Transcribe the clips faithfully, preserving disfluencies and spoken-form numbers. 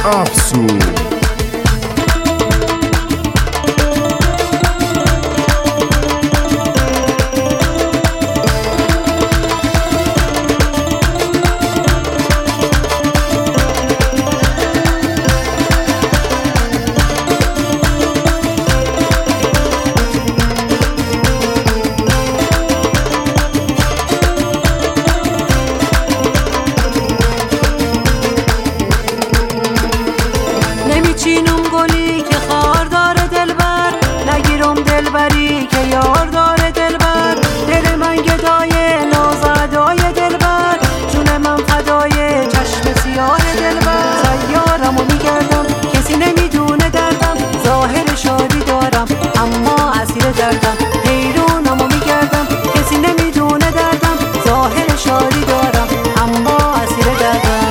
افسون. نمیچینم گلی که خار داره دلبر، نگیرم دلبری که یار داره دلبر. دل من گدای نازدای دلبر، جون من فدای چشم سیاه دلبر. سیارمو میگردم کسی نمیدونه دردم، ظاهر شادی دارم اما اسیر دردم. حیرونمو میگردم کسی نمیدونه دردم، ظاهر شادی دارم اما اسیر دردم.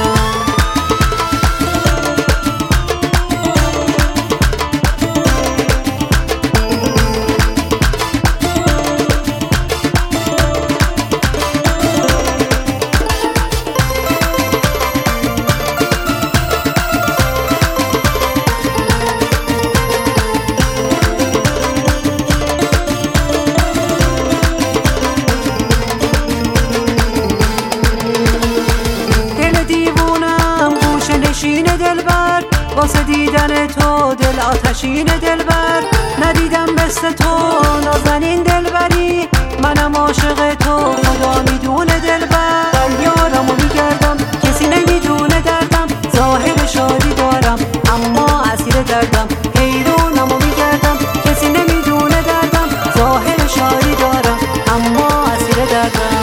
نشین دلبر، واسه دیدن تو دل آتشین دلبر. ندیدم مثل تو نازنین دلبری، منم عاشق تو خدا میدونه دلبر. یارمو میگردم کسی نمیدونه دردم، ظاهر شادی دارم اما اسیر دردم. حیرونمو میگردم کسی نمیدونه دردم، ظاهر شادی دارم اما اسیر دردم.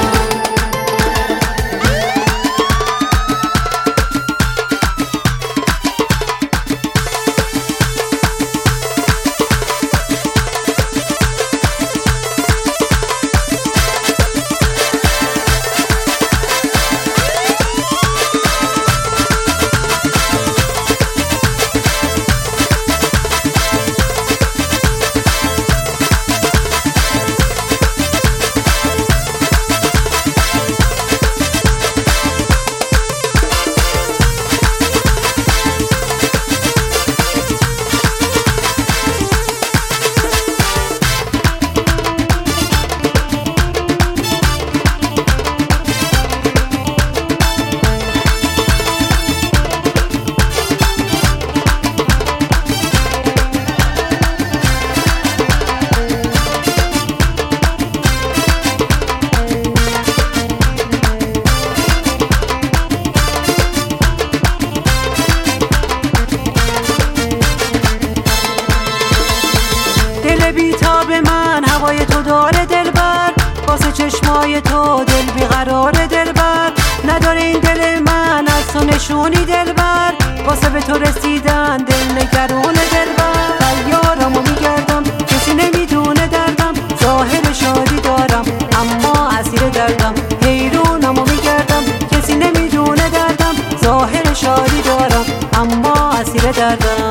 بیتاب من هوای تو داره دلبر، واسه چشمای تو دل بیقرار دلبر. نداره این دل من از تو نشونی دلبر، واسه به تو رسیدن دل نگرون دلبر. یارمو میگردم کسی نمیدونه دردم، ظاهر شادی دارم اما اسیر دردم. حیرونمو میگردم کسی نمیدونه دردم، ظاهر شادی دارم اما اسیر دردم.